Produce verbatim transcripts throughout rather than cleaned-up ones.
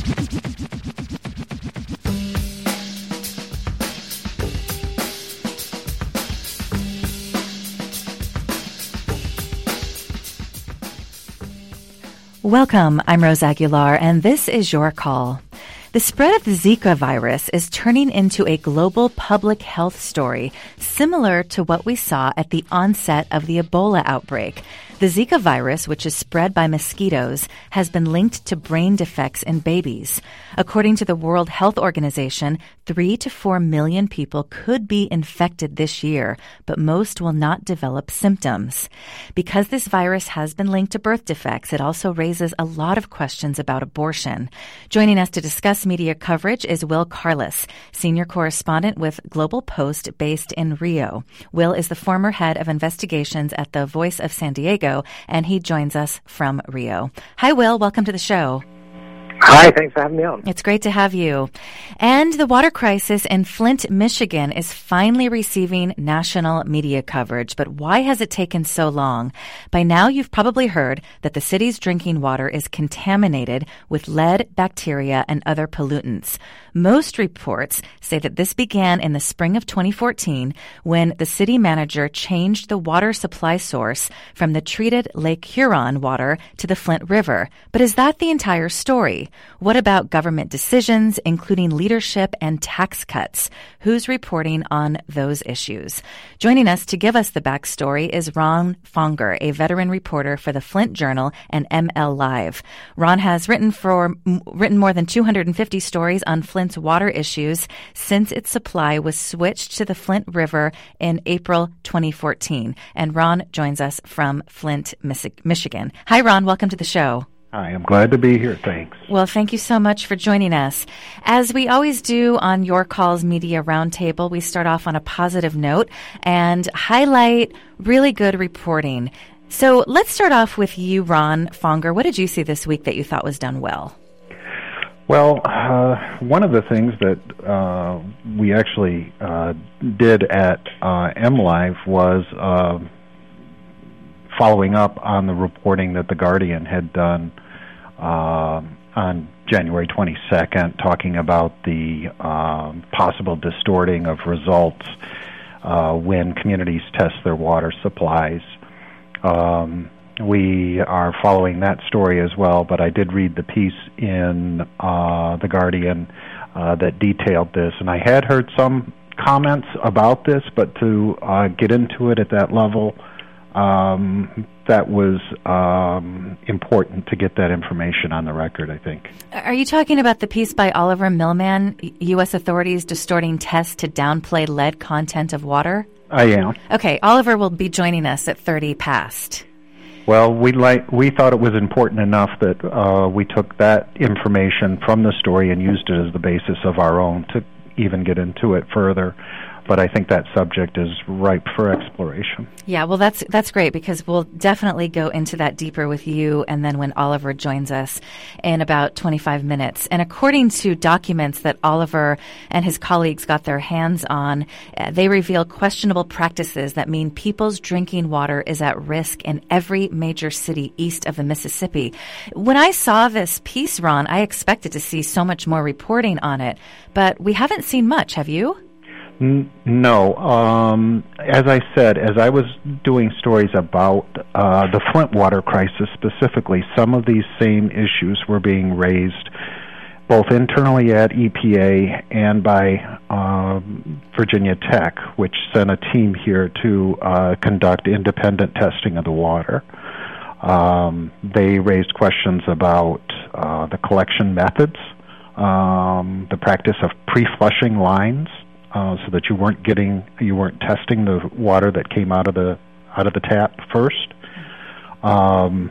Welcome, I'm Rose Aguilar, and this is Your Call. The spread of the Zika virus is turning into a global public health story, similar to what we saw at the onset of the Ebola outbreak. The Zika virus, which is spread by mosquitoes, has been linked to brain defects in babies. According to the World Health Organization, three to four million people could be infected this year, but most will not develop symptoms. Because this virus has been linked to birth defects, it also raises a lot of questions about abortion. Joining us to discuss media coverage is Will Carlos, senior correspondent with Global Post based in Rio. Will is the former head of investigations at the Voice of San Diego, and he joins us from Rio. Hi, Will. Welcome to the show. Hi, thanks for having me on. It's great to have you. And the water crisis in Flint, Michigan is finally receiving national media coverage. But why has it taken so long? By now, you've probably heard that the city's drinking water is contaminated with lead, bacteria, and other pollutants. Most reports say that this began in the spring of twenty fourteen when the city manager changed the water supply source from the treated Lake Huron water to the Flint River. But is that the entire story? What about government decisions, including leadership and tax cuts? Who's reporting on those issues? Joining us to give us the backstory is Ron Fonger, a veteran reporter for the Flint Journal and M L Live. Ron has written for written more than two hundred fifty stories on Flint's water issues since its supply was switched to the Flint River in April twenty fourteen. And Ron joins us from Flint, Michigan. Hi, Ron. Welcome to the show. Hi, I'm glad to be here. Thanks. Well, thank you so much for joining us. As we always do on Your Call's Media Roundtable, we start off on a positive note and highlight really good reporting. So let's start off with you, Ron Fonger. What did you see this week that you thought was done well? Well, uh, one of the things that uh, we actually uh, did at uh, MLive was uh, following up on the reporting that The Guardian had done uh, on January twenty-second, talking about the uh, possible distorting of results uh, when communities test their water supplies. Um, we are following that story as well, but I did read the piece in uh, The Guardian uh, that detailed this, and I had heard some comments about this, but to uh, get into it at that level, Um, that was um, important to get that information on the record, I think. Are you talking about the piece by Oliver Millman, U S authorities distorting tests to downplay lead content of water? I am. Okay, Oliver will be joining us at thirty past. Well, we like we thought it was important enough that uh, we took that information from the story and used it as the basis of our own to even get into it further. But I think that subject is ripe for exploration. Yeah, well, that's that's great because we'll definitely go into that deeper with you and then when Oliver joins us in about twenty-five minutes. And according to documents that Oliver and his colleagues got their hands on, uh, they reveal questionable practices that mean people's drinking water is at risk in every major city east of the Mississippi. When I saw this piece, Ron, I expected to see so much more reporting on it, but we haven't seen much, have you? No. Um, as I said, as I was doing stories about uh, the Flint water crisis specifically, some of these same issues were being raised both internally at E P A and by uh, Virginia Tech, which sent a team here to uh, conduct independent testing of the water. Um, they raised questions about uh, the collection methods, um, the practice of pre-flushing lines, Uh, so that you weren't getting, you weren't testing the water that came out of the out of the tap first. Um,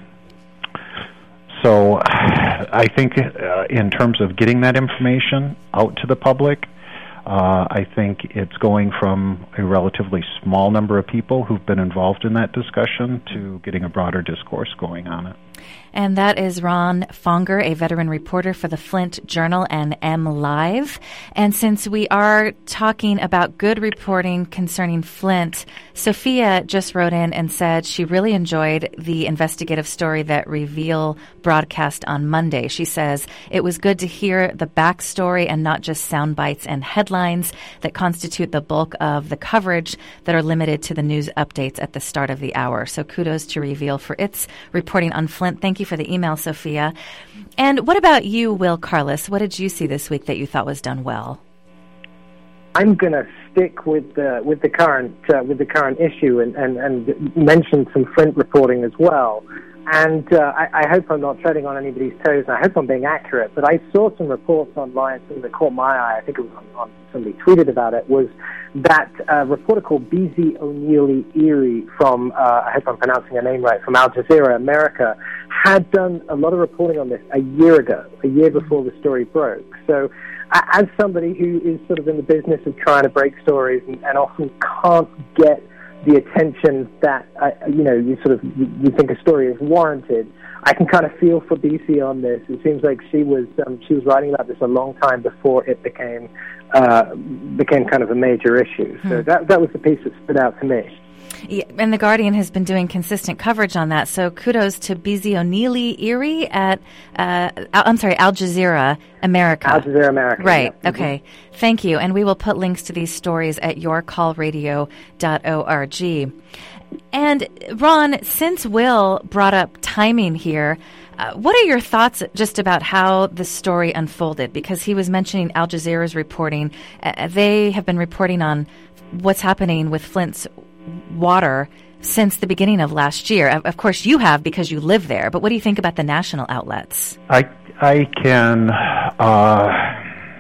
so, I think uh, in terms of getting that information out to the public, uh, I think it's going from a relatively small number of people who've been involved in that discussion to getting a broader discourse going on it. And that is Ron Fonger, a veteran reporter for the Flint Journal and M Live. And since we are talking about good reporting concerning Flint, Sophia just wrote in and said she really enjoyed the investigative story that Reveal broadcast on Monday. She says it was good to hear the backstory and not just sound bites and headlines that constitute the bulk of the coverage that are limited to the news updates at the start of the hour. So kudos to Reveal for its reporting on Flint. Thank you for the email, Sophia. And what about you, Will Carlos? What did you see this week that you thought was done well? I'm going to stick with the with the current uh, with the current issue and, and, and mention some Flint reporting as well. And uh, I, I hope I'm not treading on anybody's toes, and I hope I'm being accurate, but I saw some reports online, something that caught my eye, I think it was on, on somebody tweeted about it, was that a reporter called Bizi O'Neilly Erie from, uh, I hope I'm pronouncing her name right, from Al Jazeera America, had done a lot of reporting on this a year ago, a year before the story broke. So as somebody who is sort of in the business of trying to break stories and, and often can't get the attention that, uh, you know, you sort of, you, you think a story is warranted, I can kind of feel for B C on this. It seems like she was um, she was writing about this a long time before it became uh, became kind of a major issue. Hmm. So that that was the piece that stood out to me. Yeah, and The Guardian has been doing consistent coverage on that. So kudos to Bizi O'Neilly Erie at, uh, I'm sorry, Al Jazeera America. Al Jazeera America. Right. Yeah. Okay. Mm-hmm. Thank you. And we will put links to these stories at your call radio dot org. And Ron, since Will brought up timing here, uh, what are your thoughts just about how the story unfolded? Because he was mentioning Al Jazeera's reporting. Uh, they have been reporting on what's happening with Flint's water since the beginning of last year. Of course, you have because you live there. But what do you think about the national outlets? I I can. Uh,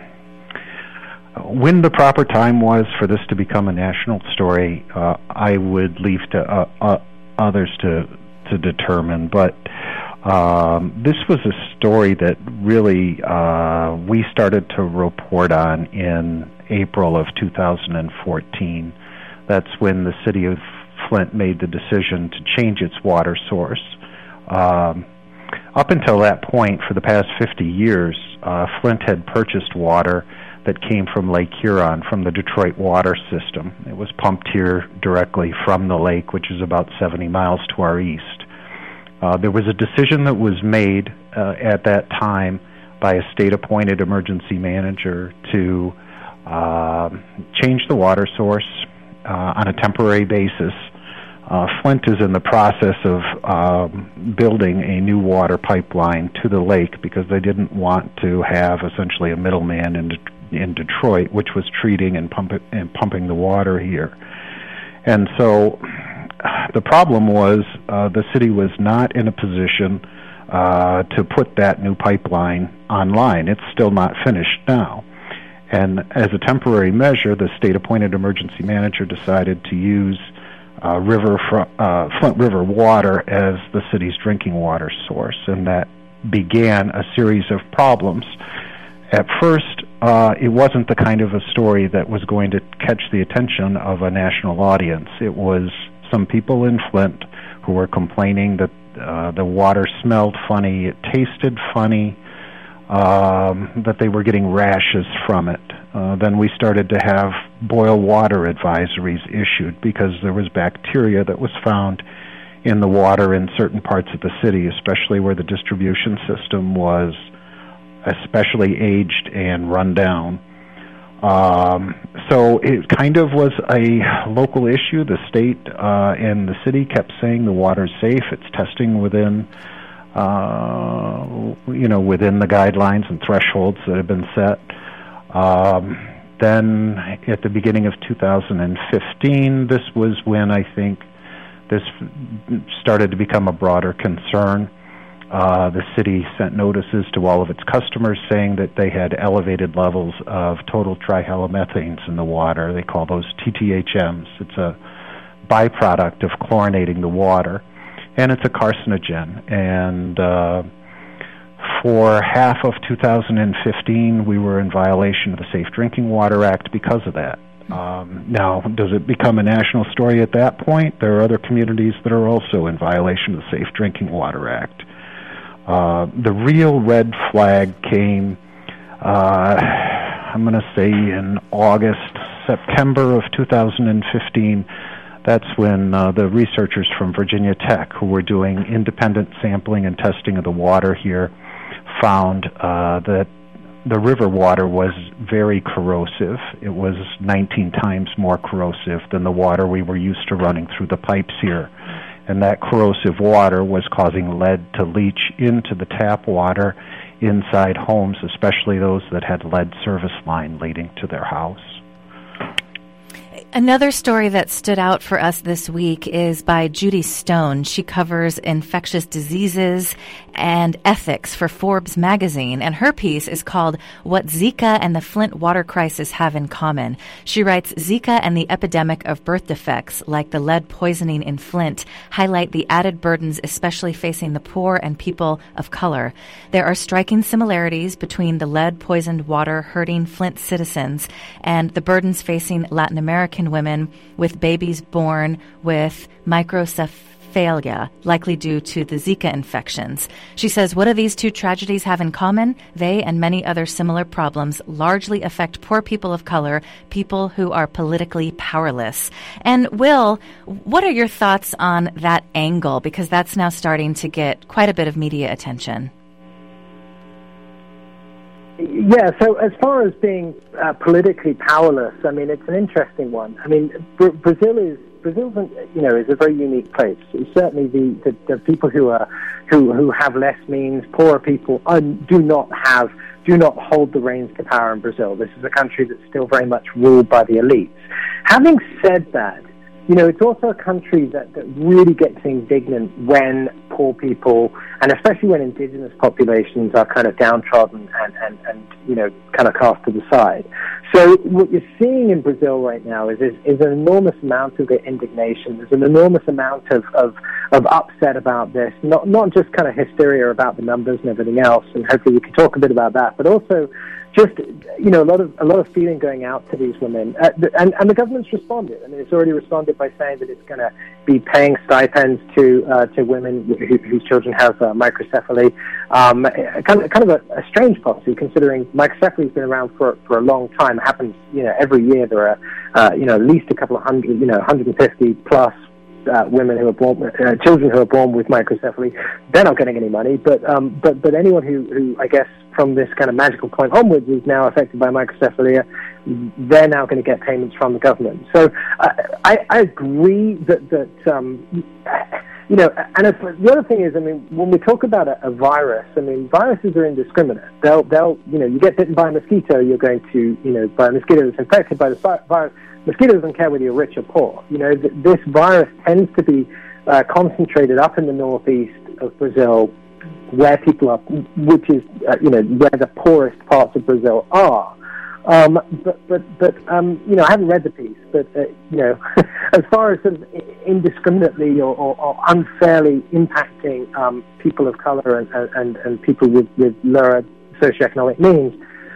when the proper time was for this to become a national story, uh, I would leave to uh, uh, others to to determine. But um, this was a story that really uh, we started to report on in April of two thousand fourteen. That's when the city of Flint made the decision to change its water source. Um, up until that point, for the past fifty years, uh, Flint had purchased water that came from Lake Huron, from the Detroit water system. It was pumped here directly from the lake, which is about seventy miles to our east. Uh, there was a decision that was made uh, at that time by a state-appointed emergency manager to uh, change the water source Uh, on a temporary basis. Uh, Flint is in the process of um, building a new water pipeline to the lake because they didn't want to have essentially a middleman in, De- in Detroit, which was treating and, pump- and pumping the water here. And so the problem was uh, the city was not in a position uh, to put that new pipeline online. It's still not finished now. And as a temporary measure, the state-appointed emergency manager decided to use uh, river fr- uh, Flint River water as the city's drinking water source, and that began a series of problems. At first, uh, it wasn't the kind of a story that was going to catch the attention of a national audience. It was some people in Flint who were complaining that uh, the water smelled funny, it tasted funny, Um, that they were getting rashes from it. Uh, then we started to have boil water advisories issued because there was bacteria that was found in the water in certain parts of the city, especially where the distribution system was especially aged and run down. Um, so it kind of was a local issue. The state uh, and the city kept saying the water's safe, it's testing within Uh, you know, within the guidelines and thresholds that have been set. Um, then at the beginning of two thousand fifteen, this was when I think this started to become a broader concern. Uh, the city sent notices to all of its customers saying that they had elevated levels of total trihalomethanes in the water. They call those T T H Ms. It's a byproduct of chlorinating the water. And it's a carcinogen. And uh, for half of two thousand fifteen, we were in violation of the Safe Drinking Water Act because of that. Um, now, does it become a national story at that point? There are other communities that are also in violation of the Safe Drinking Water Act. Uh, the real red flag came, uh, I'm going to say in August, September of two thousand fifteen. That's when uh, the researchers from Virginia Tech, who were doing independent sampling and testing of the water here, found uh, that the river water was very corrosive. It was nineteen times more corrosive than the water we were used to running through the pipes here. And that corrosive water was causing lead to leach into the tap water inside homes, especially those that had lead service line leading to their house. Another story that stood out for us this week is by Judy Stone. She covers infectious diseases and ethics for Forbes magazine, and her piece is called What Zika and the Flint Water Crisis Have in Common. She writes, Zika and the epidemic of birth defects, like the lead poisoning in Flint, highlight the added burdens especially facing the poor and people of color. There are striking similarities between the lead-poisoned water hurting Flint citizens and the burdens facing Latin American women with babies born with microcephalia, likely due to the Zika infections. She says, what do these two tragedies have in common? They and many other similar problems largely affect poor people of color, people who are politically powerless. And Will, what are your thoughts on that angle? Because that's now starting to get quite a bit of media attention. Yeah, so as far as being uh, politically powerless, I mean, it's an interesting one. I mean, Br- Brazil is Brazil, you know, is a very unique place. It's certainly the, the, the people who are who who have less means, poorer people, are, do not have do not hold the reins to power in Brazil. This is a country that's still very much ruled by the elites. Having said that, you know, it's also a country that, that really gets indignant when poor people, and especially when indigenous populations are kind of downtrodden and, and, and you know, kind of cast to the side. So what you're seeing in Brazil right now is, is, is an enormous amount of indignation. There's an enormous amount of, of, of upset about this, not, not just kind of hysteria about the numbers and everything else, and hopefully we can talk a bit about that, but also just, you know, a lot of a lot of feeling going out to these women, uh, and and the government's responded. I mean, it's already responded by saying that it's going to be paying stipends to uh, to women who, whose children have uh, microcephaly. Um, kind of kind of a, a strange policy, considering microcephaly has been around for for a long time. It happens, you know, every year. There are, uh, you know, at least a couple of hundred, you know, one hundred fifty plus. Uh, women who are born, uh, children who are born with microcephaly, they're not getting any money. But um, but but anyone who, who I guess from this kind of magical point onwards is now affected by microcephaly, they're now going to get payments from the government. So uh, I, I agree that that um, you know, and if, the other thing is, I mean, when we talk about a, a virus, I mean, viruses are indiscriminate. They'll they'll you know, you get bitten by a mosquito, you're going to you know by a mosquito that's infected by the virus. Mosquito doesn't care whether you're rich or poor. You know, th- this virus tends to be uh, concentrated up in the northeast of Brazil, where people are, which is, uh, you know, where the poorest parts of Brazil are. Um, but, but, but um, you know, I haven't read the piece, but, uh, you know, as far as sort of indiscriminately or, or, or unfairly impacting um, people of color and, and, and people with, with lower socioeconomic means,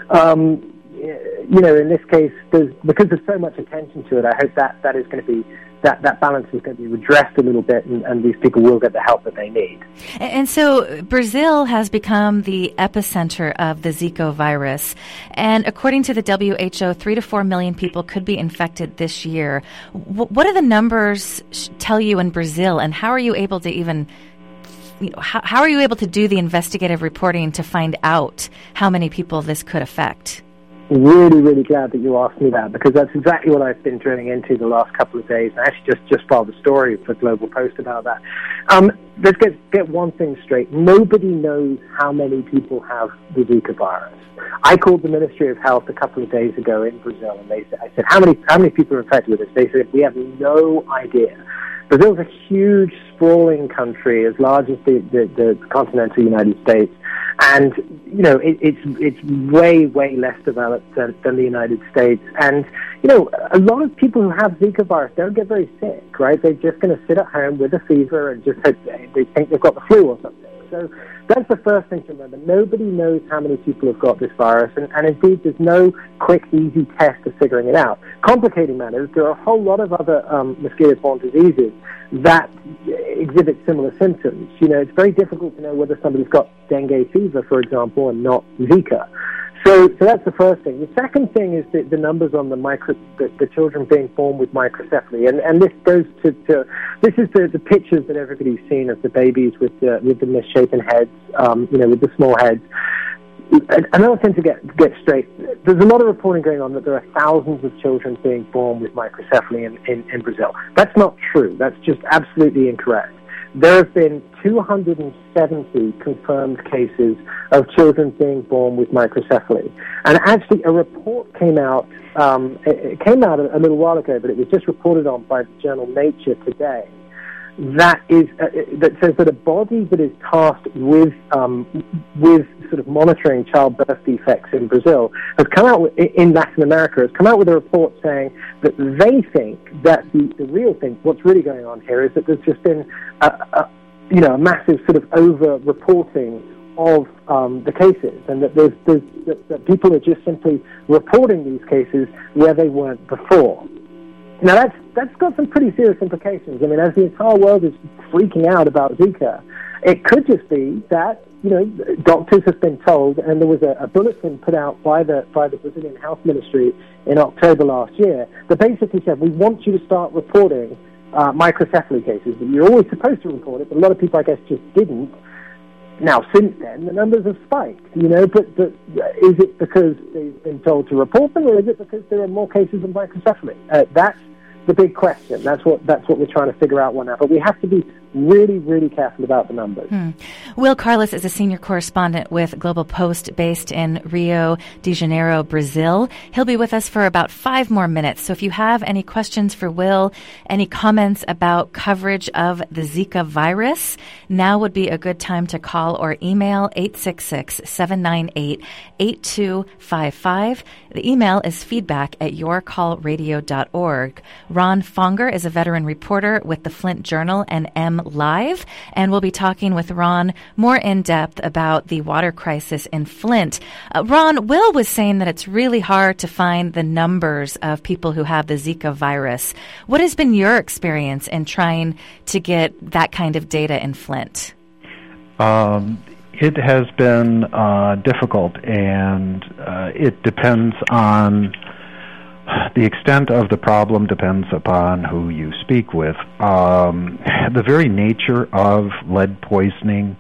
um, you know, in this case, there's, because there's so much attention to it, I hope that that is going to be, that, that balance is going to be redressed a little bit, and, and these people will get the help that they need. And so Brazil has become the epicenter of the Zika virus. And according to the W H O, three to four million people could be infected this year. W- what do the numbers tell you in Brazil, and how are you able to even... You know, how, how are you able to do the investigative reporting to find out how many people this could affect? Really, really glad that you asked me that, because that's exactly what I've been drilling into the last couple of days. I actually just, just filed a story for Global Post about that. Um, let's get, get one thing straight. Nobody knows how many people have the Zika virus. I called the Ministry of Health a couple of days ago in Brazil, and they said, I said, how many, how many people are infected with this? They said, we have no idea. Brazil's a huge, sprawling country, as large as the, the, the continental United States. And, you know, it, it's it's way, way less developed than, than the United States. And, you know, a lot of people who have Zika virus don't get very sick, right? They're just going to sit at home with a fever and just hope they think they've got the flu or something. So that's the first thing to remember. Nobody knows how many people have got this virus, and, and indeed there's no quick, easy test of figuring it out. Complicating matters, there are a whole lot of other um, mosquito-borne diseases that exhibit similar symptoms. You know, it's very difficult to know whether somebody's got dengue fever, for example, and not Zika. So, so that's the first thing. The second thing is the, the numbers on the micro, the, the children being born with microcephaly, and, and this goes to, to this is the, the pictures that everybody's seen of the babies with the with the misshapen heads, um, you know, with the small heads. Another thing to get get straight: there's a lot of reporting going on that there are thousands of children being born with microcephaly in, in, in Brazil. That's not true. That's just absolutely incorrect. There have been two hundred seventy confirmed cases of children being born with microcephaly. And actually, a report came out, um, it came out a, a little while ago, but it was just reported on by the journal Nature today, that is uh, that says that a body that is tasked with um, with sort of monitoring childbirth defects in Brazil has come out with, in Latin America has come out with a report saying that they think that the, the real thing, what's really going on here, is that there's just been a, a you know a massive sort of over-reporting of um, the cases, and that there's, there's that, that people are just simply reporting these cases where they weren't before. Now, that's that's got some pretty serious implications. I mean, as the entire world is freaking out about Zika, it could just be that, you know, doctors have been told, and there was a, a bulletin put out by the by the Brazilian Health Ministry in October last year that basically said, we want you to start reporting uh, microcephaly cases. You're always supposed to report it, but a lot of people, I guess, just didn't. Now, since then, the numbers have spiked, you know, but, but is it because they've been told to report them, or is it because there are more cases of microcephaly? Uh, that's the big question. That's what that's what we're trying to figure out one now. But we have to be really, really careful about the numbers. Hmm. Will Carlos is a senior correspondent with Global Post based in Rio de Janeiro, Brazil. He'll be with us for about five more minutes. So if you have any questions for Will, any comments about coverage of the Zika virus, now would be a good time to call or email eight six six, seven nine eight, eight two five five. The email is feedback at your call radio dot org. Ron Fonger is a veteran reporter with the Flint Journal and M Live, and we'll be talking with Ron more in depth about the water crisis in Flint. Uh, Ron, Will was saying that it's really hard to find the numbers of people who have the Zika virus. What has been your experience in trying to get that kind of data in Flint? Um, it has been uh, difficult, and uh, it depends on the extent of the problem depends upon who you speak with. Um, the very nature of lead poisoning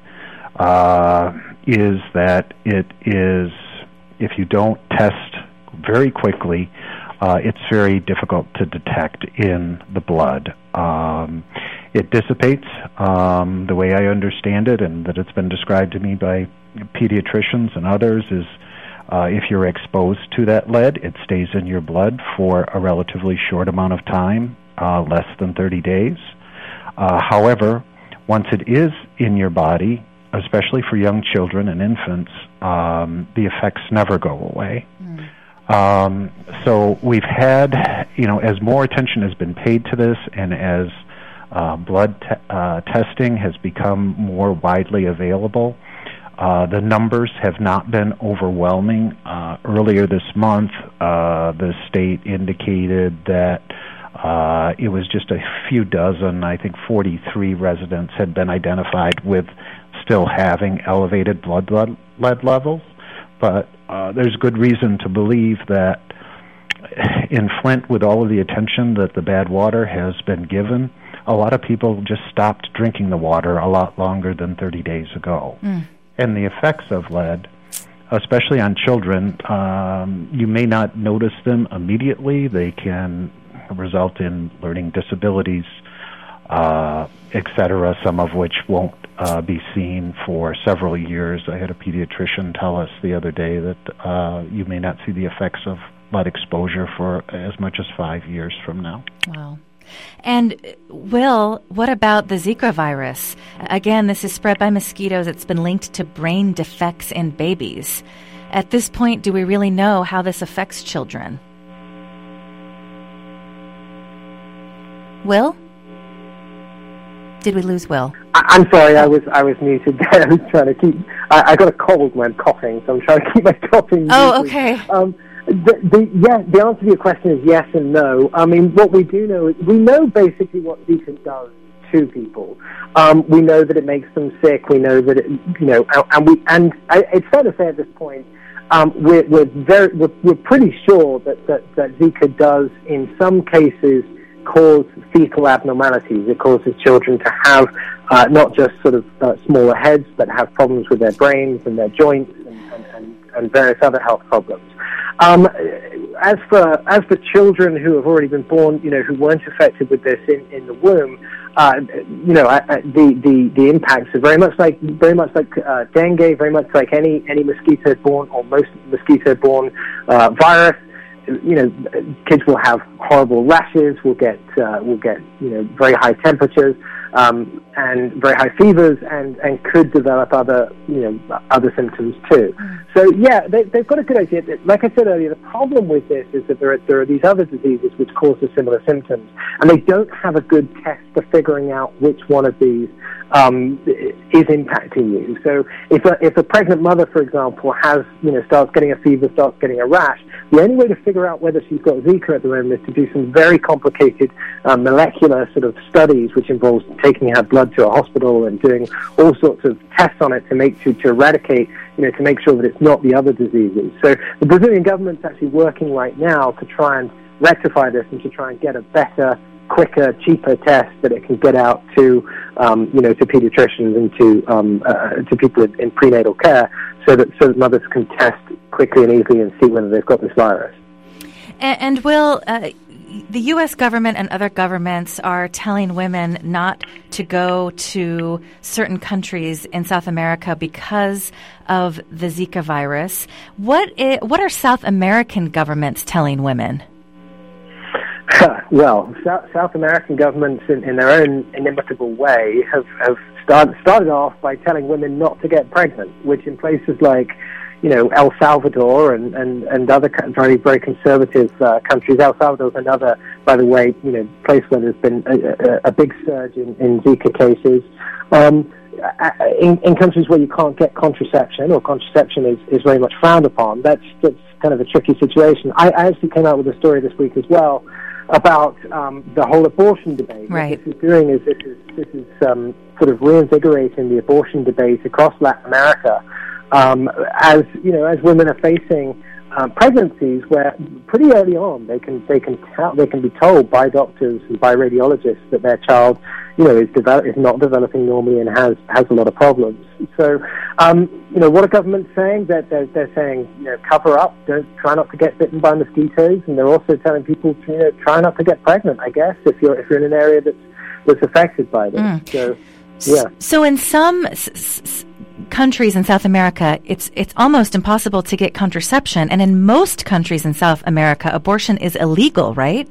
uh, is that it is, if you don't test very quickly, uh, it's very difficult to detect in the blood. Um, it dissipates, um, the way I understand it, and that it's been described to me by pediatricians and others, is Uh, if you're exposed to that lead, it stays in your blood for a relatively short amount of time, uh, less than thirty days. Uh, however, once it is in your body, especially for young children and infants, um, the effects never go away. Mm. Um, so we've had, you know, as more attention has been paid to this, and as uh, blood te- uh, testing has become more widely available, Uh, the numbers have not been overwhelming. Uh, earlier this month, uh, the state indicated that uh, it was just a few dozen, I think forty-three residents had been identified with still having elevated blood lead levels. But uh, there's good reason to believe that in Flint, with all of the attention that the bad water has been given, a lot of people just stopped drinking the water a lot longer than thirty days ago. Mm. And the effects of lead, especially on children, um, you may not notice them immediately. They can result in learning disabilities, uh, et cetera, some of which won't uh, be seen for several years. I had a pediatrician tell us the other day that uh, you may not see the effects of lead exposure for as much as five years from now. Wow. And, Will, what about the Zika virus? Again, this is spread by mosquitoes. It's been linked to brain defects in babies. At this point, do we really know how this affects children? Will? did we lose Will? I, I'm sorry, I was I was muted there. I was trying to keep. I, I got a cold when I'm coughing, so I'm trying to keep my coughing. Oh, muted. okay. Um, the, the yeah, the answer to your question is yes and no. I mean, what we do know is we know basically what Zika does to people. Um, we know that it makes them sick. We know that it, you know, and, and we and I, it's fair to say at this point. Um, we're, we're, very, we're, we're pretty sure that, that, that Zika does, in some cases, cause fetal abnormalities. It causes children to have uh, not just sort of uh, smaller heads, but have problems with their brains and their joints and, and, and, and various other health problems. Um, as for as for children who have already been born, you know, who weren't affected with this in, in the womb, uh, you know, I, I, the, the the impacts are very much like very much like uh, dengue, very much like any any mosquito-borne or most mosquito-borne uh, virus. You know, kids will have horrible rashes, will get uh, will get you know very high temperatures um, and very high fevers, and, and could develop other you know other symptoms too. So yeah, they, they've got a good idea. Like I said earlier, the problem with this is that there are, there are these other diseases which cause the similar symptoms, and they don't have a good test for figuring out which one of these um, is impacting you. So if a, if a pregnant mother, for example, has you know starts getting a fever, starts getting a rash, the only way to figure out whether she's got Zika at the moment is to do some very complicated um, molecular sort of studies, which involves taking her blood to a hospital and doing all sorts of tests on it to make to, to eradicate, you know, to make sure that it's not the other diseases. So the Brazilian government's actually working right now to try and rectify this and to try and get a better, quicker, cheaper test that it can get out to, um, you know, to pediatricians and to um, uh, to people in, in prenatal care, so that so that mothers can test quickly and easily and see whether they've got this virus. And, and Will, uh, the U S government and other governments are telling women not to go to certain countries in South America because of the Zika virus. What is, what are South American governments telling women? Well, South, South American governments, in, in their own inimitable way, have, have start, started off by telling women not to get pregnant, which in places like, you know, El Salvador and, and, and other very, very conservative uh, countries. El Salvador is another, by the way, you know, place where there's been a, a, a big surge in, in Zika cases. Um, in, in countries where you can't get contraception, or contraception is, is very much frowned upon, that's, that's kind of a tricky situation. I, I actually came out with a story this week as well about um, the whole abortion debate. Right. What this is doing is this is, this is um, sort of reinvigorating the abortion debate across Latin America. Um, as you know, as women are facing uh, pregnancies where pretty early on they can they can tell, they can be told by doctors and by radiologists that their child, you know, is develop, is not developing normally and has has a lot of problems. So, um, you know, what are governments saying? That they're, they're saying, you know, cover up, don't try not to get bitten by mosquitoes, and they're also telling people to, you know, try not to get pregnant. I guess if you're if you're in an area that's that's affected by this. Mm. So, yeah. So in some s- s- countries in South America, it's it's almost impossible to get contraception, and in most countries in South America, abortion is illegal, right?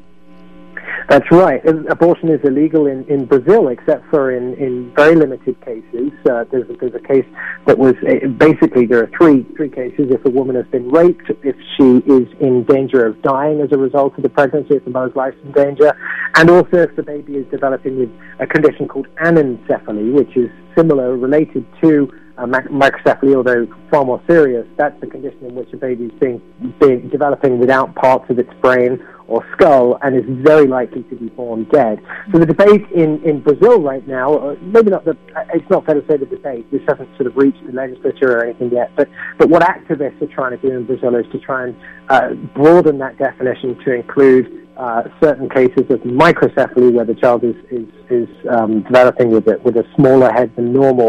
That's right. Abortion is illegal in, in Brazil, except for in, in very limited cases. Uh, there's, a, there's a case that was, uh, basically there are three three cases. If a woman has been raped, if she is in danger of dying as a result of the pregnancy, if the mother's life's in danger, and also if the baby is developing with a condition called anencephaly, which is similar, related to Uh, microcephaly, although far more serious. That's the condition in which a baby is being, being developing without parts of its brain or skull and is very likely to be born dead. So the debate in, in Brazil right now, uh, maybe not the, it's not fair to say the debate, this hasn't sort of reached the legislature or anything yet, but, but what activists are trying to do in Brazil is to try and uh, broaden that definition to include Uh, certain cases of microcephaly, where the child is is, is um, developing with a, with a smaller head than normal,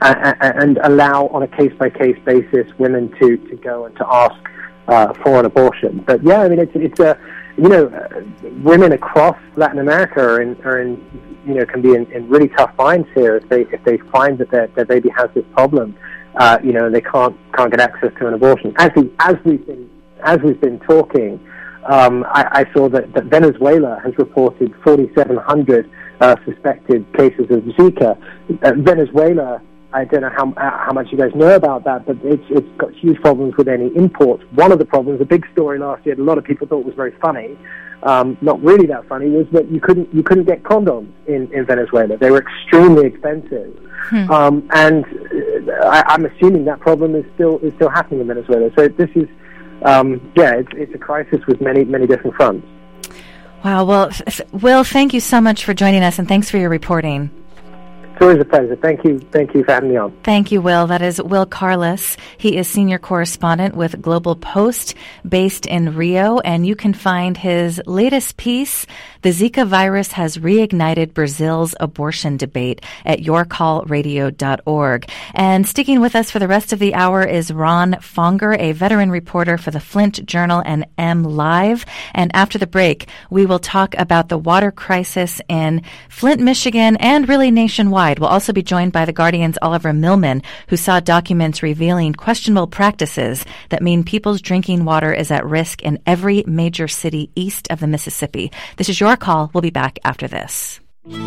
uh, and allow on a case by case basis women to, to go and to ask uh, for an abortion. But yeah, I mean it's it's a you know uh, women across Latin America are in are in you know can be in, in really tough binds here if they if they find that their their baby has this problem, uh, you know, and they can't can't get access to an abortion. Actually, as we've been as we've been talking. Um, I, I saw that, that Venezuela has reported forty-seven hundred uh, suspected cases of Zika. Uh, Venezuela, I don't know how how much you guys know about that, but it's it's got huge problems with any imports. One of the problems, a big story last year that a lot of people thought was very funny, um, not really that funny, was that you couldn't you couldn't get condoms in, in Venezuela. They were extremely expensive, hmm. um, and I, I'm assuming that problem is still is still happening in Venezuela. So this is, um, yeah, it's it's a crisis with many many different fronts. Wow. Well, f- Will, thank you so much for joining us, and thanks for your reporting. It's always a pleasure. Thank you. Thank you for having me on. Thank you, Will. That is Will Carlos. He is senior correspondent with Global Post based in Rio, and you can find his latest piece, The Zika Virus Has Reignited Brazil's Abortion Debate, at your call radio dot org. And sticking with us for the rest of the hour is Ron Fonger, a veteran reporter for the Flint Journal and M Live. And after the break, we will talk about the water crisis in Flint, Michigan, and really nationwide. We'll also be joined by The Guardian's Oliver Millman, who saw documents revealing questionable practices that mean people's drinking water is at risk in every major city east of the Mississippi. This is Your Call. We'll be back after this.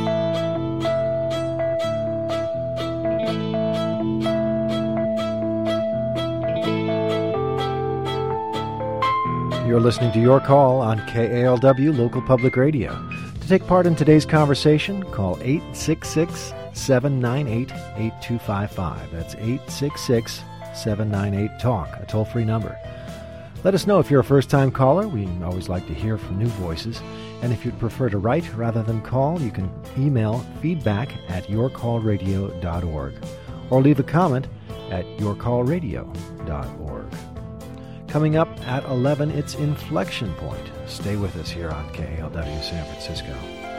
You're listening to Your Call on K A L W Local Public Radio. To take part in today's conversation, call eight six six, seven nine eight, eight two five five. That's eight six six, seven nine eight, TALK, a toll-free number. Let us know if you're a first-time caller. We always like to hear from new voices. And if you'd prefer to write rather than call, you can email feedback at your call radio dot org or leave a comment at your call radio dot org. Coming up at eleven, it's Inflection Point. Stay with us here on K A L W San Francisco.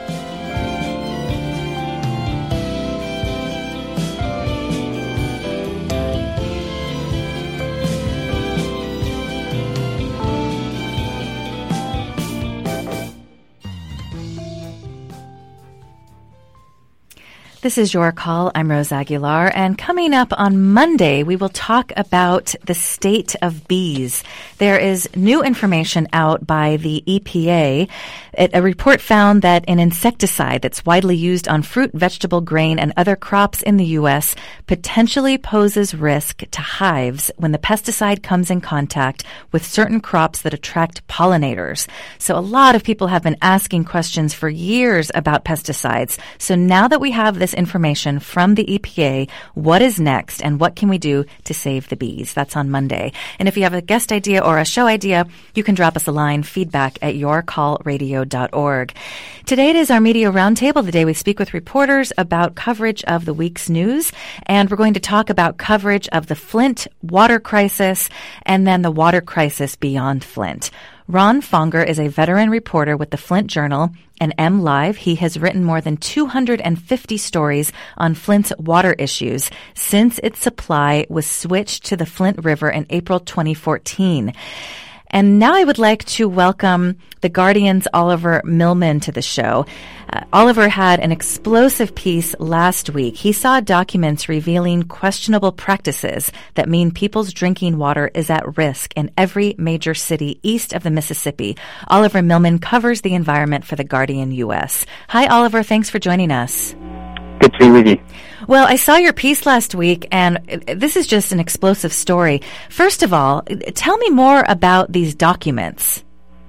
This is Your Call. I'm Rose Aguilar, and coming up on Monday, we will talk about the state of bees. There is new information out by the E P A. It, a report found that an insecticide that's widely used on fruit, vegetable, grain, and other crops in the U S potentially poses risk to hives when the pesticide comes in contact with certain crops that attract pollinators. So a lot of people have been asking questions for years about pesticides. So now that we have this information from the E P A, what is next and what can we do to save the bees? That's on Monday. And if you have a guest idea or a show idea, you can drop us a line, feedback at your call radio dot org. Today it is our Media Roundtable, the day we speak with reporters about coverage of the week's news. And we're going to talk about coverage of the Flint water crisis and then the water crisis beyond Flint. Ron Fonger is a veteran reporter with the Flint Journal and M Live. He has written more than two hundred fifty stories on Flint's water issues since its supply was switched to the Flint River in April twenty fourteen. And now I would like to welcome The Guardian's Oliver Millman to the show. Uh, Oliver had an explosive piece last week. He saw documents revealing questionable practices that mean people's drinking water is at risk in every major city east of the Mississippi. Oliver Millman covers the environment for The Guardian U S. Hi, Oliver. Thanks for joining us. Good to be with you. Well, I saw your piece last week, and this is just an explosive story. First of all, tell me more about these documents.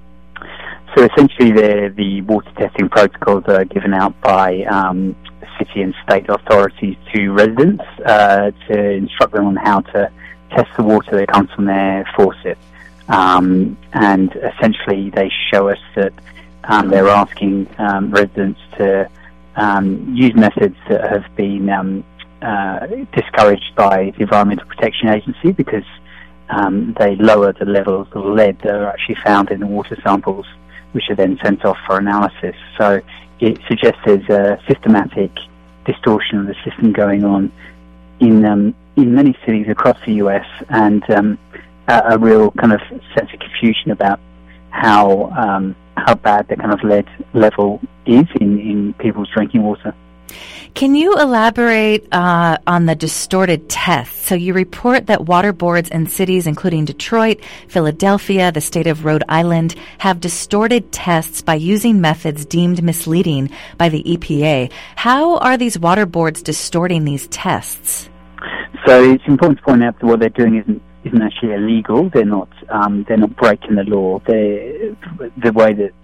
So essentially, the the water testing protocols are given out by um, city and state authorities to residents uh, to instruct them on how to test the water that comes from their faucet. Um, and essentially, they show us that um, they're asking um, residents to Um, use methods that have been um, uh, discouraged by the Environmental Protection Agency because um, they lower the levels of lead that are actually found in the water samples, which are then sent off for analysis. So it suggests there's a systematic distortion of the system going on in um, in many cities across the U S and um, a, a real kind of sense of confusion about how um, how bad the kind of lead level is in, in people's drinking water. Can you elaborate uh, on the distorted tests? So you report that water boards in cities including Detroit, Philadelphia, the state of Rhode Island have distorted tests by using methods deemed misleading by the E P A. How are these water boards distorting these tests? So it's important to point out that what they're doing isn't isn't actually illegal. They're not um, they're not breaking the law. They're, the way that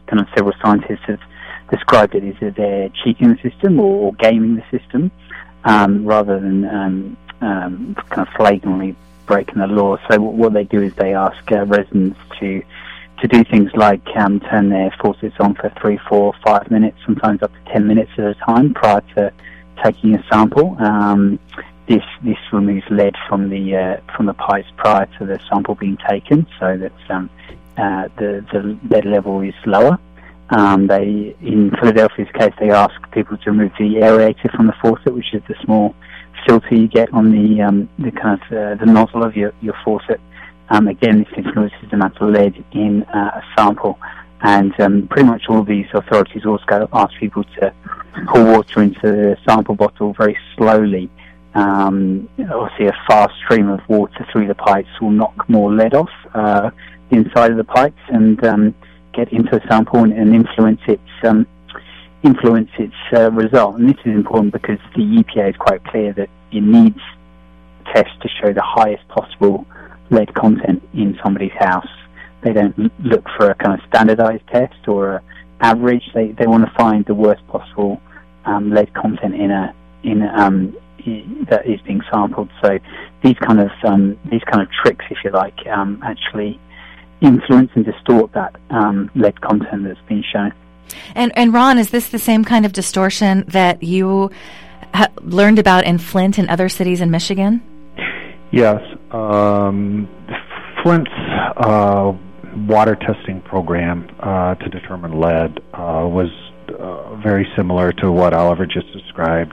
kind of several scientists have described it, is that they're cheating the system or, or gaming the system um, rather than um, um, kind of flagrantly breaking the law. So what they do is they ask uh, residents to to do things like um, turn their faucets on for three, four, five minutes, sometimes up to ten minutes at a time prior to taking a sample. Um, this this removes lead from the uh, from the pipes prior to the sample being taken, so that um, uh, the the lead level is lower. Um, they in Philadelphia's case, they ask people to remove the aerator from the faucet, which is the small filter you get on the um, the kind of uh, the nozzle of your your faucet. Um, again, this influences the amount of lead in uh, a sample, and um, pretty much all of these authorities also ask people to pour water into the sample bottle very slowly. Um, obviously, a fast stream of water through the pipes will knock more lead off uh, the inside of the pipes and um, get into the sample and, and influence its um, influence its uh, result. And this is important because the E P A is quite clear that it needs tests to show the highest possible lead content in somebody's house. They don't look for a kind of standardized test or an average. They they want to find the worst possible um, lead content in a in um, that is being sampled. So these kind of um, these kind of tricks, if you like, um, actually influence and distort that um, lead content that's been shown. And and Ron, is this the same kind of distortion that you ha- learned about in Flint and other cities in Michigan? Yes. Um, Flint's uh, water testing program uh, to determine lead uh, was uh, very similar to what Oliver just described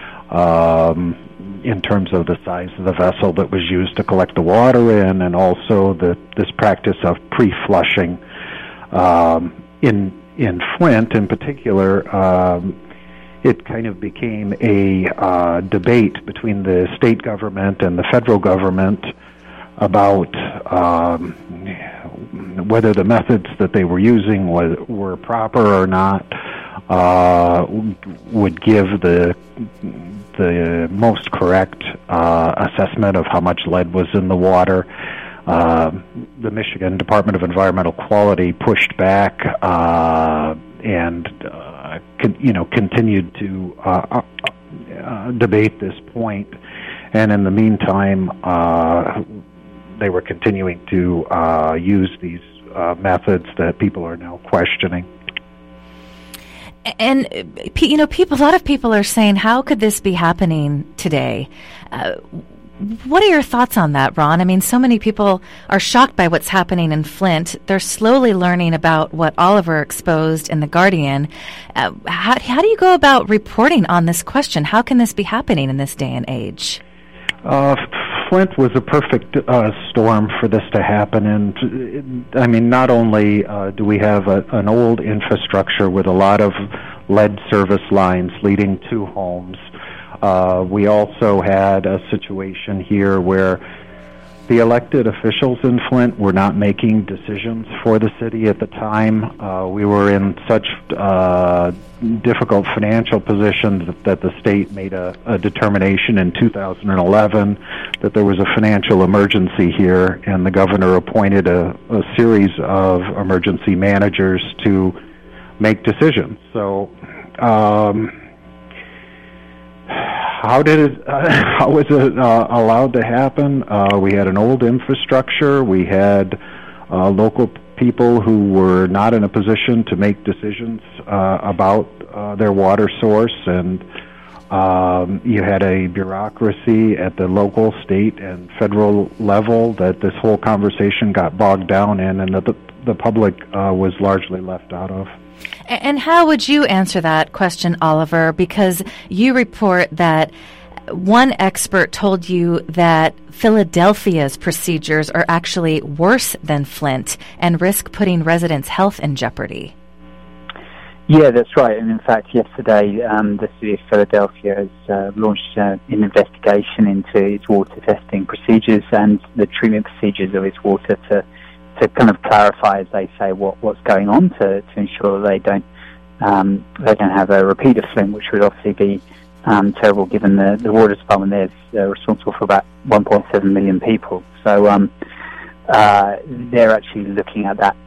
um, in terms of the size of the vessel that was used to collect the water in, and also the, this practice of pre-flushing. Um, in in Flint, in particular, um, it kind of became a uh, debate between the state government and the federal government about um, whether the methods that they were using was, were proper or not, uh, would give the the most correct uh, assessment of how much lead was in the water. Uh, the Michigan Department of Environmental Quality pushed back uh, and uh, con- you know continued to uh, uh, debate this point, and in the meantime, uh, they were continuing to uh, use these uh, methods that people are now questioning. And you know, people. A lot of people are saying, "How could this be happening today?" Uh, What are your thoughts on that, Ron? I mean, so many people are shocked by what's happening in Flint. They're slowly learning about what Oliver exposed in The Guardian. Uh, how, how do you go about reporting on this question? How can this be happening in this day and age? Uh, Flint was a perfect uh, storm for this to happen. And, I mean, not only uh, do we have a, an old infrastructure with a lot of lead service lines leading to homes, Uh, we also had a situation here where the elected officials in Flint were not making decisions for the city at the time. Uh, we were in such uh, difficult financial position that, that the state made a, a determination in two thousand eleven that there was a financial emergency here, and the governor appointed a, a series of emergency managers to make decisions. So, um, How did it? Uh, how was it uh, allowed to happen? Uh, we had an old infrastructure. We had uh, local people who were not in a position to make decisions uh, about uh, their water source, and um, you had a bureaucracy at the local, state, and federal level that this whole conversation got bogged down in, and that the, the public uh, was largely left out of. And how would you answer that question, Oliver? Because you report that one expert told you that Philadelphia's procedures are actually worse than Flint and risk putting residents' health in jeopardy. Yeah, that's right. And in fact, yesterday, um, the city of Philadelphia has uh, launched uh, an investigation into its water testing procedures and the treatment procedures of its water to to kind of clarify, as they say, what, what's going on to, to ensure that they don't um, they don't have a repeat of Flint, which would obviously be um, terrible given the, the water department there is uh, responsible for about one point seven million people. So um, uh, they're actually looking at that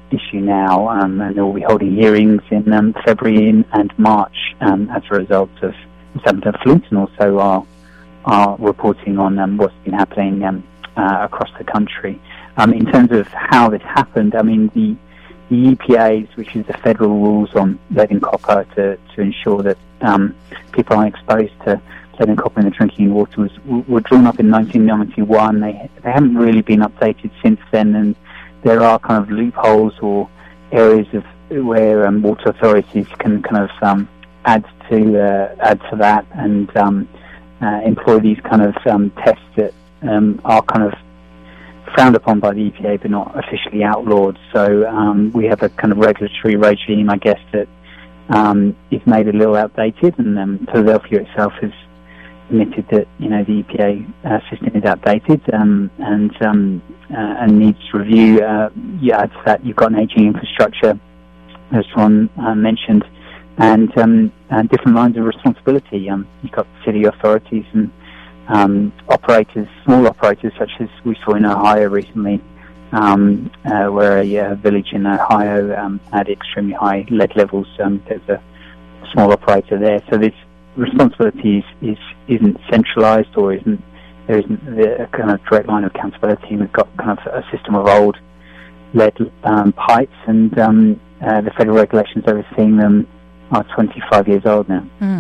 issue now, um, and they'll be holding hearings in um, February and March um, as a result of what's happened to Flint, and also our, our reporting on um, what's been happening um, uh, across the country. Um, in terms of how this happened, I mean, the, the E P A's, which is the federal rules on lead and copper to, to ensure that um, people aren't exposed to lead and copper in the drinking water, was, were drawn up in nineteen ninety-one. They, they haven't really been updated since then, and there are kind of loopholes or areas of where um, water authorities can kind of um, add to uh, add to that and um, uh, employ these kind of um, tests that um, are kind of frowned upon by the E P A but not officially outlawed. So um, we have a kind of regulatory regime, I guess, that um, is made a little outdated, and um, Philadelphia itself has admitted that, you know, the E P A uh, system is outdated um, and um, uh, and needs review. Uh, yeah, add to that, you've got an aging infrastructure, as Ron uh, mentioned, and, um, and different lines of responsibility. Um, you've got city authorities and um, operators, small operators, such as we saw in Ohio recently, um, uh, where a uh, village in Ohio um, had extremely high lead levels. Um, there's a small operator there, so this responsibility is, is, isn't centralised, or isn't there isn't a kind of direct line of accountability. We've got kind of a system of old lead um, pipes, and um, uh, the federal regulations overseeing them are twenty-five years old now. Mm.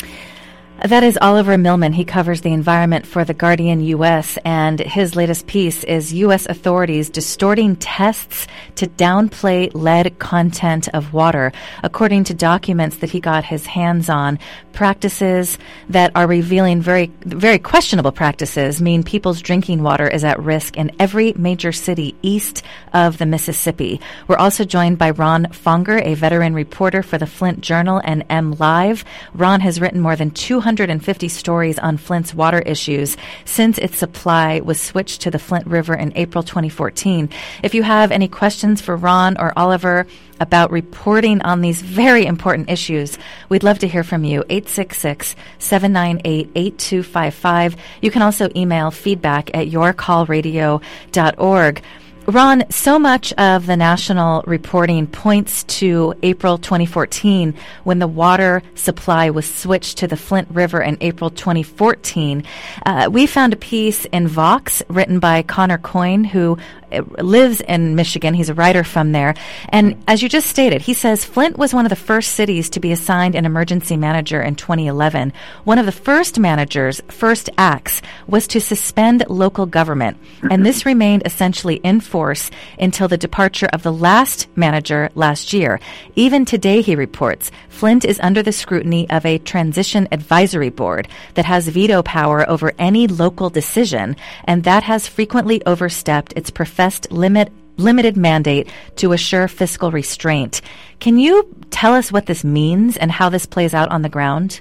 That is Oliver Millman. He covers the environment for The Guardian U S, and his latest piece is U S authorities distorting tests to downplay lead content of water. According to documents that he got his hands on, practices that are revealing very, very questionable practices mean people's drinking water is at risk in every major city east of the Mississippi. We're also joined by Ron Fonger, a veteran reporter for the Flint Journal and M Live. Ron has written more than two hundred fifty stories on Flint's water issues since its supply was switched to the Flint River in April twenty fourteen. If you have any questions for Ron or Oliver about reporting on these very important issues, we'd love to hear from you. eight six six, seven nine eight, eight two five five. You can also email feedback at your call radio dot org. Ron, so much of the national reporting points to April twenty fourteen, when the water supply was switched to the Flint River in April twenty fourteen. Uh, we found a piece in Vox written by Connor Coyne, who lives in Michigan. He's a writer from there. And as you just stated, he says Flint was one of the first cities to be assigned an emergency manager in twenty eleven. One of the first managers' first acts was to suspend local government, and this remained essentially in force until the departure of the last manager last year. Even today, he reports, Flint is under the scrutiny of a transition advisory board that has veto power over any local decision, and that has frequently overstepped its professional limit limited mandate to assure fiscal restraint. Can you tell us what this means and how this plays out on the ground?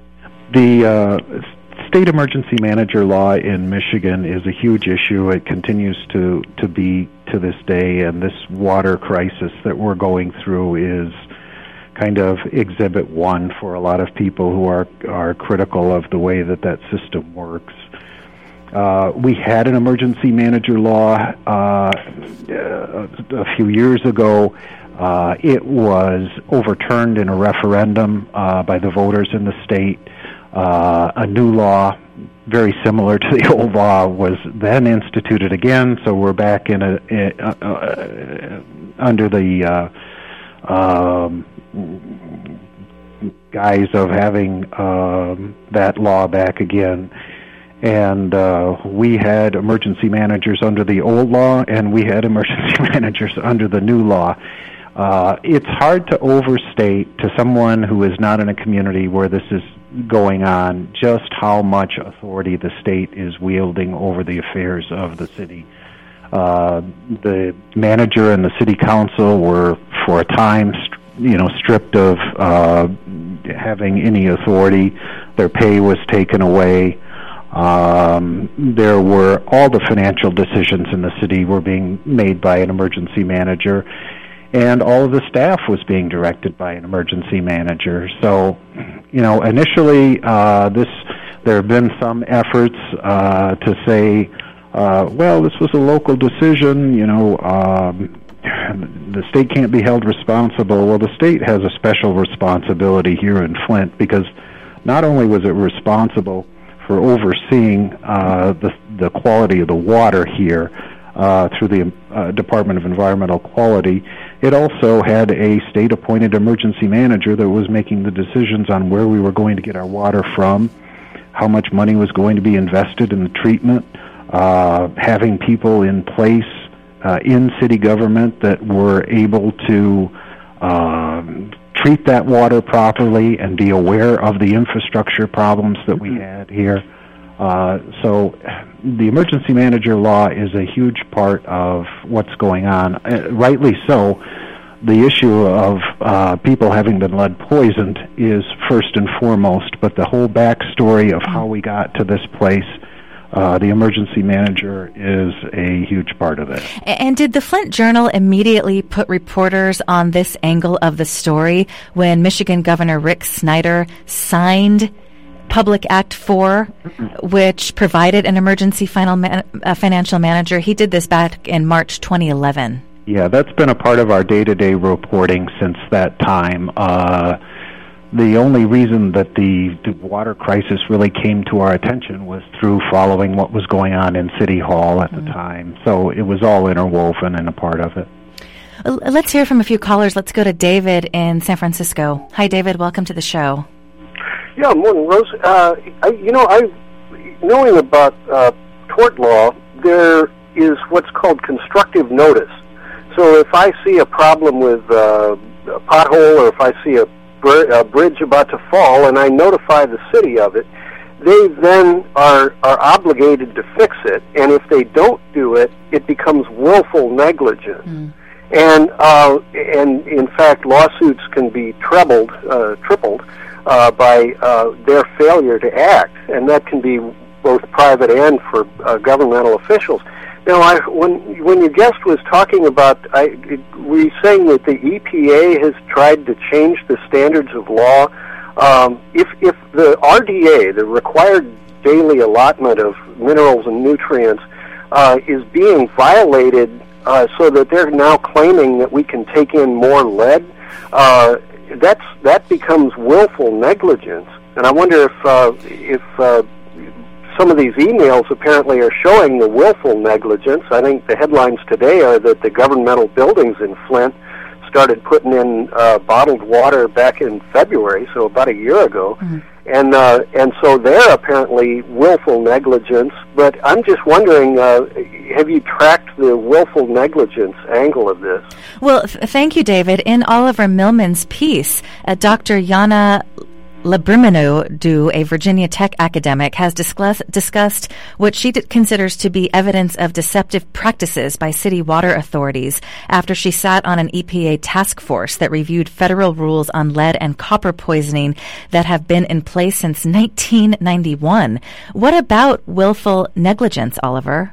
The uh, state emergency manager law in Michigan is a huge issue. It continues to, to be to this day, and this water crisis that we're going through is kind of exhibit one for a lot of people who are, are critical of the way that that system works. Uh, we had an emergency manager law uh, a few years ago. Uh, it was overturned in a referendum uh, by the voters in the state. Uh, a new law, very similar to the old law, was then instituted again. So we're back in a, a, a, a under the uh, um, guise of having um, that law back again. And uh, we had emergency managers under the old law, and we had emergency managers under the new law. Uh, it's hard to overstate to someone who is not in a community where this is going on just how much authority the state is wielding over the affairs of the city. Uh, the manager and the city council were, for a time, st- you know, stripped of uh, having any authority. Their pay was taken away. Um, there were all the financial decisions in the city were being made by an emergency manager, and all of the staff was being directed by an emergency manager. So, you know, initially, uh, this there have been some efforts uh, to say, uh, well, this was a local decision. You know, um, the state can't be held responsible. Well, the state has a special responsibility here in Flint because not only was it responsible for overseeing uh, the the quality of the water here uh, through the uh, Department of Environmental Quality, it also had a state-appointed emergency manager that was making the decisions on where we were going to get our water from, how much money was going to be invested in the treatment, uh, having people in place uh, in city government that were able to uh, treat that water properly and be aware of the infrastructure problems that we had here. Uh, so the emergency manager law is a huge part of what's going on. Uh, rightly so. The issue of uh, people having been lead poisoned is first and foremost, but the whole backstory of how we got to this place, uh, the emergency manager is a huge part of it. And did the Flint Journal immediately put reporters on this angle of the story when Michigan Governor Rick Snyder signed Public Act four, which provided an emergency final man- uh, financial manager? He did this back in March twenty eleven. Yeah, that's been a part of our day-to-day reporting since that time. Uh, the only reason that the, the water crisis really came to our attention was through following what was going on in City Hall at mm-hmm. the time. So it was all interwoven and a part of it. Let's hear from a few callers. Let's go to David in San Francisco. Hi, David. Welcome to the show. Yeah, morning, Rose. Uh, I, you know, I knowing about uh, tort law, there is what's called constructive notice. So if I see a problem with uh, a pothole, or if I see a, br- a bridge about to fall, and I notify the city of it, they then are are obligated to fix it. And if they don't do it, it becomes willful negligence. Mm. And uh, and in fact, lawsuits can be trebled, uh, tripled uh, by uh, their failure to act, and that can be both private and for uh, governmental officials. Now, I, when when your guest was talking about, I, were you saying that the E P A has tried to change the standards of law? Um, if if the R D A, the required daily allotment of minerals and nutrients, uh, is being violated, uh, so that they're now claiming that we can take in more lead, uh, that's that becomes willful negligence. And I wonder if uh, if uh, some of these emails apparently are showing the willful negligence. I think the headlines today are that the governmental buildings in Flint started putting in uh, bottled water back in February, so about a year ago, mm-hmm. and uh, and so they're apparently willful negligence. But I'm just wondering, uh, have you tracked the willful negligence angle of this? Well, th- thank you, David. In Oliver Millman's piece, uh, Doctor Yana Labriminu, a Virginia Tech academic, has discuss, discussed what she d- considers to be evidence of deceptive practices by city water authorities after she sat on an E P A task force that reviewed federal rules on lead and copper poisoning that have been in place since nineteen ninety-one. What about willful negligence, Oliver?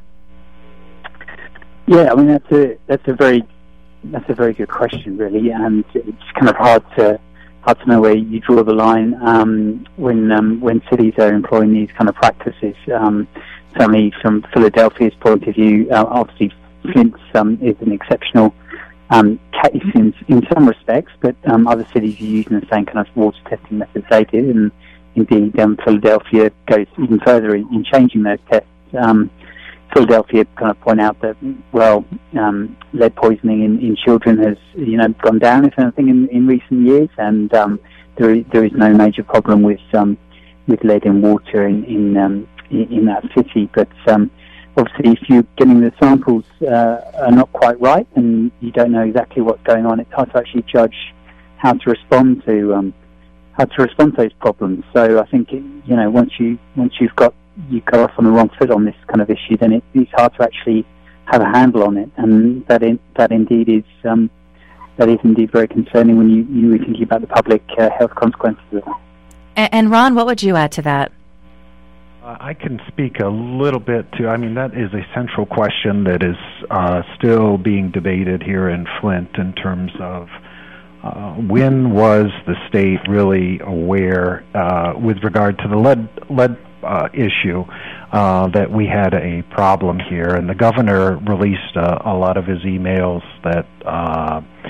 Yeah, I mean that's a that's a very that's a very good question, really, and it's kind of hard to. hard to know where you draw the line um, when um, when cities are employing these kind of practices. Um, certainly, from Philadelphia's point of view, uh, obviously Flint um, is an exceptional um, case in, in some respects, but um, other cities are using the same kind of water testing methods they did, and indeed um, Philadelphia goes even further in, in changing those tests. Um, Philadelphia kind of point out that, well, um, lead poisoning in, in children has, you know, gone down, if anything, in, in recent years, and um, there is there is no major problem with um, with lead in water in in, um, in, in that city. But um, obviously, if you're getting the samples uh, are not quite right, and you don't know exactly what's going on, it's hard to actually judge how to respond to um, how to respond to those problems. So I think, you know, once you once you've got you go off on the wrong foot on this kind of issue, then it, it's hard to actually have a handle on it, and that in, that indeed is um, that is indeed very concerning when you you were thinking about the public uh, health consequences of it. And, and Ron, what would you add to that? Uh, I can speak a little bit to. I mean, that is a central question that is uh, still being debated here in Flint in terms of uh, when was the state really aware uh, with regard to the lead lead. Uh, issue uh, that we had a problem here, and the governor released uh, a lot of his emails that uh,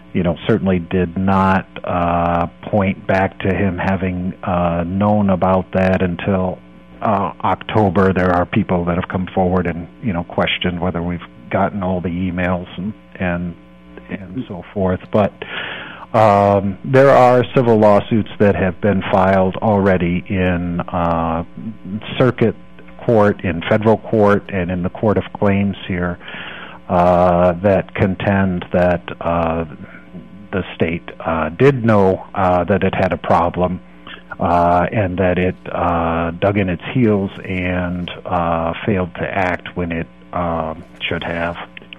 you know, certainly did not uh, point back to him having uh, known about that until uh, October. There are people that have come forward and, you know, questioned whether we've gotten all the emails and and, and so forth. But um, there are civil lawsuits that have been filed already in uh, circuit court, in federal court, and in the Court of Claims here uh, that contend that uh, the state uh, did know uh, that it had a problem uh, and that it uh, dug in its heels and uh, failed to act when it uh, should have.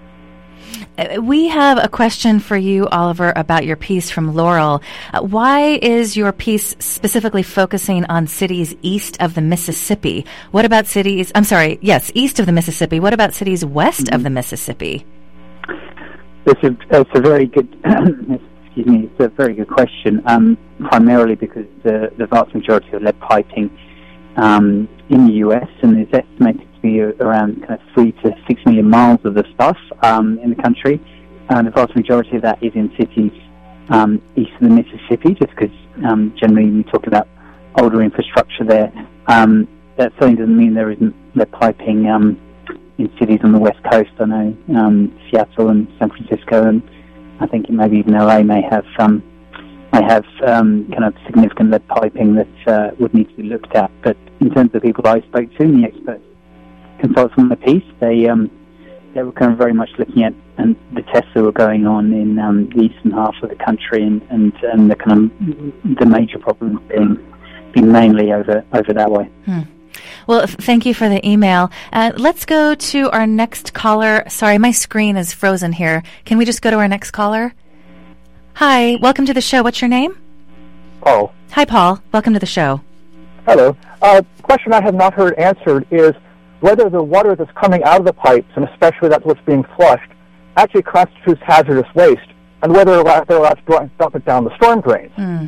We have a question for you, Oliver, about your piece from Laurel. Uh, why is your piece specifically focusing on cities east of the Mississippi? What about cities, I'm sorry, yes, east of the Mississippi. What about cities west mm-hmm. of the Mississippi? It's a, it's a very good, excuse me, it's a very good question, um, primarily because the, the vast majority of lead piping um, in the U S and is estimated to be around kind of three to six million miles of the stuff um, in the country. And the vast majority of that is in cities um, east of the Mississippi, just because um, generally we talk about older infrastructure there. Um, that certainly doesn't mean there isn't lead piping um, in cities on the west coast. I know um, Seattle and San Francisco, and I think maybe even L A may have um, may have um, kind of significant lead piping that uh, would need to be looked at. But in terms of the people that I spoke to and the experts consults on the piece, they um, they were kind of very much looking at and the tests that were going on in um, the eastern half of the country, and, and, and the kind of the major problems being being mainly over over that way. Hmm. Well, thank you for the email. Uh, let's go to our next caller. Sorry, my screen is frozen here. Can we just go to our next caller? Hi, welcome to the show. What's your name? Paul. Hi, Paul. Welcome to the show. Hello. Uh, question I have not heard answered is whether the water that's coming out of the pipes, and especially that's what's being flushed, actually constitutes hazardous waste, and whether they're allowed to dump it down the storm drains. Hmm.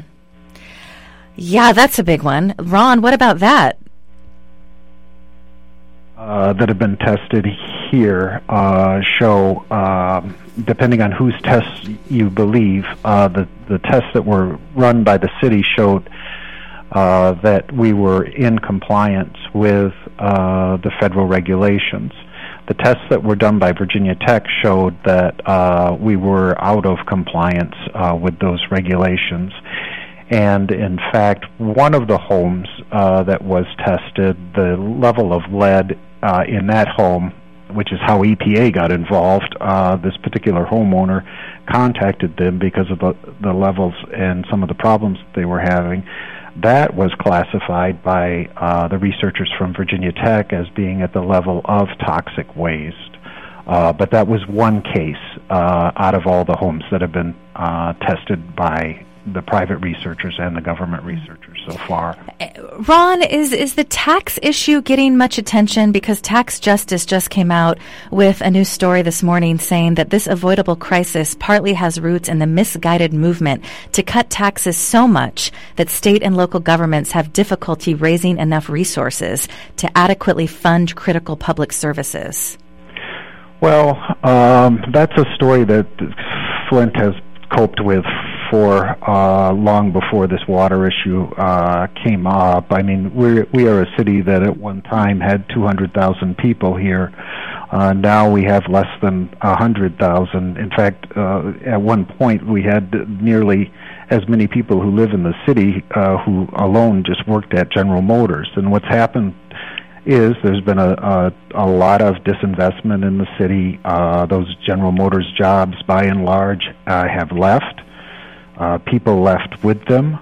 Yeah, that's a big one. Ron, what about that? Uh, that have been tested here uh, show, um, depending on whose tests you believe, uh, the, the tests that were run by the city showed uh, that we were in compliance with uh, the federal regulations. The tests that were done by Virginia Tech showed that uh, we were out of compliance uh, with those regulations. And in fact, one of the homes uh, that was tested, the level of lead uh, in that home, which is how E P A got involved, uh, this particular homeowner contacted them because of the, the levels and some of the problems they were having. That was classified by uh, the researchers from Virginia Tech as being at the level of toxic waste. Uh, but that was one case uh, out of all the homes that have been uh, tested by the private researchers and the government researchers so far. Ron, is is the tax issue getting much attention? Because Tax Justice just came out with a new story this morning saying that this avoidable crisis partly has roots in the misguided movement to cut taxes so much that state and local governments have difficulty raising enough resources to adequately fund critical public services. Well, um, that's a story that Flint has coped with for uh, long before this water issue uh, came up. I mean, we're, we are a city that at one time had two hundred thousand people here. Uh, now we have less than one hundred thousand. In fact, uh, at one point we had nearly as many people who live in the city uh, who alone just worked at General Motors. And what's happened is there's been a, a, a lot of disinvestment in the city. Uh, those General Motors jobs, by and large, uh, have left. Uh, people left with them.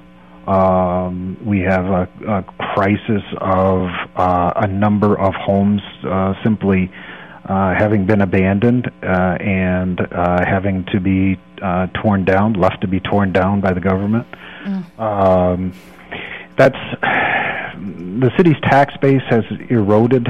Um, we have a, a crisis of uh, a number of homes uh, simply uh, having been abandoned uh, and uh, having to be uh, torn down, left to be torn down by the government. Mm. Um, that's the city's tax base has eroded,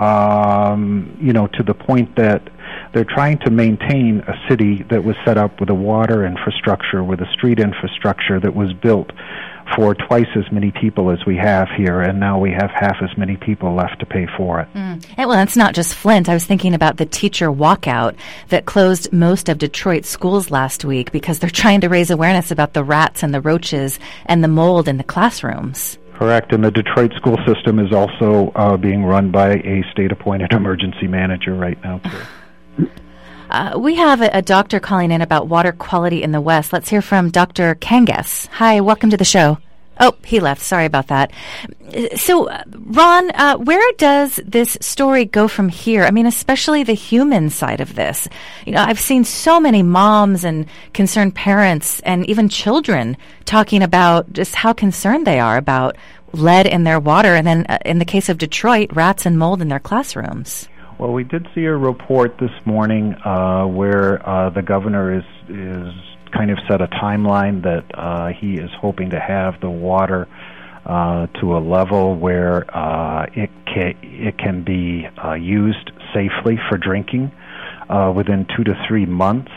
um, you know, to the point that they're trying to maintain a city that was set up with a water infrastructure, with a street infrastructure that was built for twice as many people as we have here, and now we have half as many people left to pay for it. Mm. And, well, it's not just Flint. I was thinking about the teacher walkout that closed most of Detroit schools last week because they're trying to raise awareness about the rats and the roaches and the mold in the classrooms. Correct, and the Detroit school system is also uh, being run by a state-appointed emergency manager right now, too. Uh, we have a, a doctor calling in about water quality in the West. Let's hear from Doctor Kangas. Hi, welcome to the show. Oh, he left. Sorry about that. So, uh, Ron, uh, where does this story go from here? I mean, especially the human side of this. You know, I've seen so many moms and concerned parents and even children talking about just how concerned they are about lead in their water. And then uh, in the case of Detroit, rats and mold in their classrooms. Well, we did see a report this morning uh, where uh, the governor is is kind of set a timeline that uh, he is hoping to have the water uh, to a level where uh, it can it can be uh, used safely for drinking uh, within two to three months.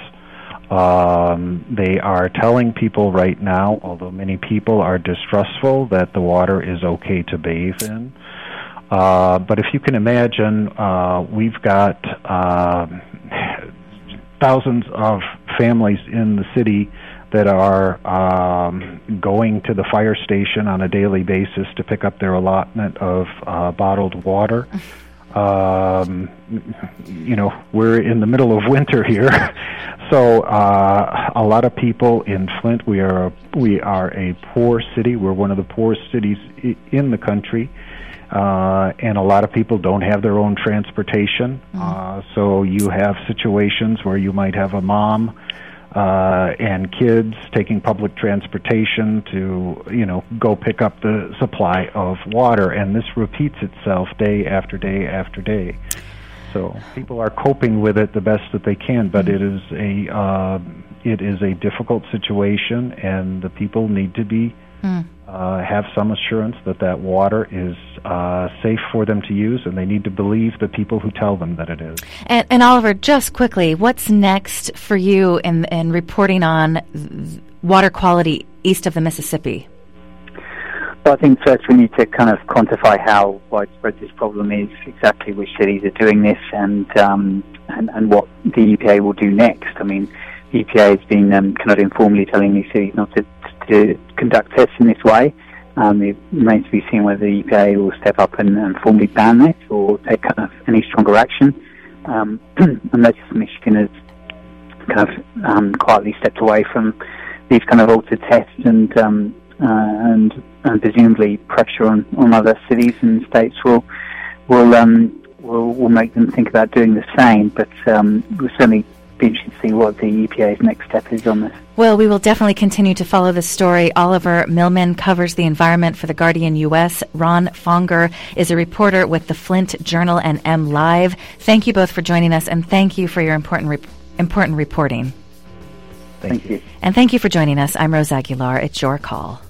Um, they are telling people right now, although many people are distrustful, that the water is okay to bathe in. Uh, but if you can imagine, uh, we've got uh, thousands of families in the city that are um, going to the fire station on a daily basis to pick up their allotment of uh, bottled water. Um, you know, we're in the middle of winter here, so uh, a lot of people in Flint. We are a, we are a poor city. We're one of the poorest cities I- in the country. Uh, and a lot of people don't have their own transportation. Mm. Uh, so you have situations where you might have a mom uh, and kids taking public transportation to, you know, go pick up the supply of water. And this repeats itself day after day after day. So people are coping with it the best that they can, but mm. it is a uh, it is a difficult situation, and the people need to be mm. uh, have some assurance that that water is uh, safe for them to use, and they need to believe the people who tell them that it is. And, and Oliver, just quickly, what's next for you in, in reporting on water quality east of the Mississippi? Well, I think first we need to kind of quantify how widespread this problem is, exactly which cities are doing this, and um, and, and what the E P A will do next. I mean, the E P A has been um, kind of informally telling these cities not to, to conduct tests in this way. Um, it remains to be seen whether the E P A will step up and, and formally ban this or take kind of any stronger action. Um, and notice Michigan has kind of um, quietly stepped away from these kind of altered tests and um, uh, and and presumably pressure on, on other cities and states will will um, will will make them think about doing the same. But um, we'll certainly be interested to see what the E P A's next step is on this. Well, we will definitely continue to follow this story. Oliver Millman covers the environment for the Guardian U S. Ron Fonger is a reporter with the Flint Journal and M Live. Thank you both for joining us, and thank you for your important re- important reporting. Thank, thank you. And thank you for joining us. I'm Rose Aguilar. It's your call.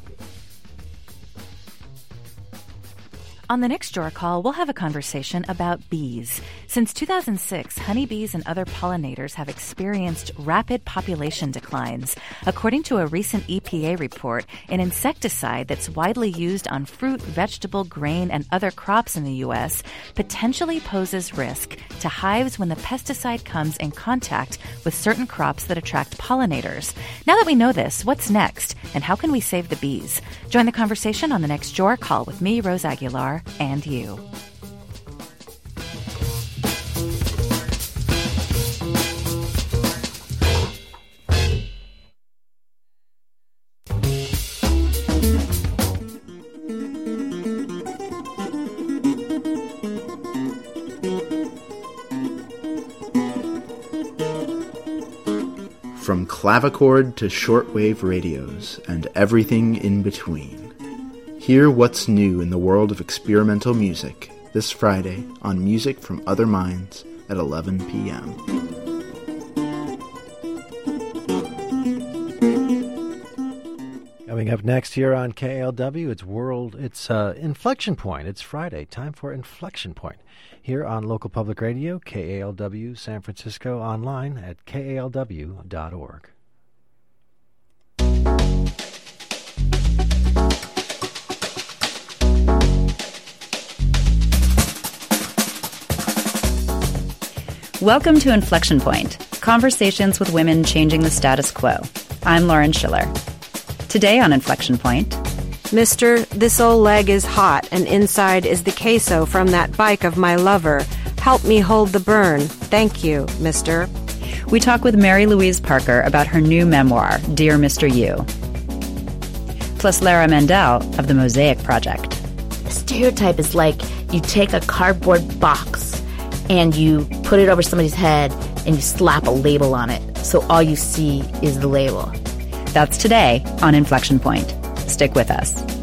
On the next Your Call, we'll have a conversation about bees. Since two thousand six, honeybees and other pollinators have experienced rapid population declines. According to a recent E P A report, an insecticide that's widely used on fruit, vegetable, grain, and other crops in the U S potentially poses risk to hives when the pesticide comes in contact with certain crops that attract pollinators. Now that we know this, what's next, and how can we save the bees? Join the conversation on the next Your Call with me, Rose Aguilar, and you. From clavichord to shortwave radios and everything in between. Hear what's new in the world of experimental music this Friday on Music from Other Minds at eleven p.m. Coming up next here on K A L W, it's World, it's uh, Inflection Point. It's Friday, time for Inflection Point. Here on Local Public Radio, K A L W San Francisco, online at K A L W dot org. Welcome to Inflection Point, conversations with women changing the status quo. I'm Lauren Schiller. Today on Inflection Point, Mister, this old leg is hot, and inside is the queso from that bike of my lover. Help me hold the burn. Thank you, mister. We talk with Mary Louise Parker about her new memoir, Dear Mister You. Plus Lara Mandel of the Mosaic Project. A stereotype is like you take a cardboard box and you put it over somebody's head and you slap a label on it, so all you see is the label. That's today on Inflection Point. Stick with us.